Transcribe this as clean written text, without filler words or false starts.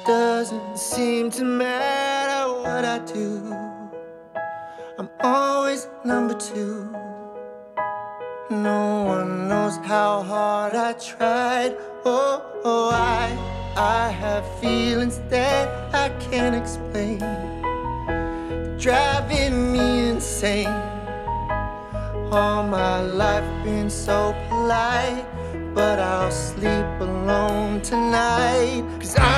doesn't seem to matter what I do. I'm always number two. No one knows how hard I tried. Oh, I have feelings that I can't explain, driving me insane. All my life been so polite, but I'll sleep alone tonight. 'Cause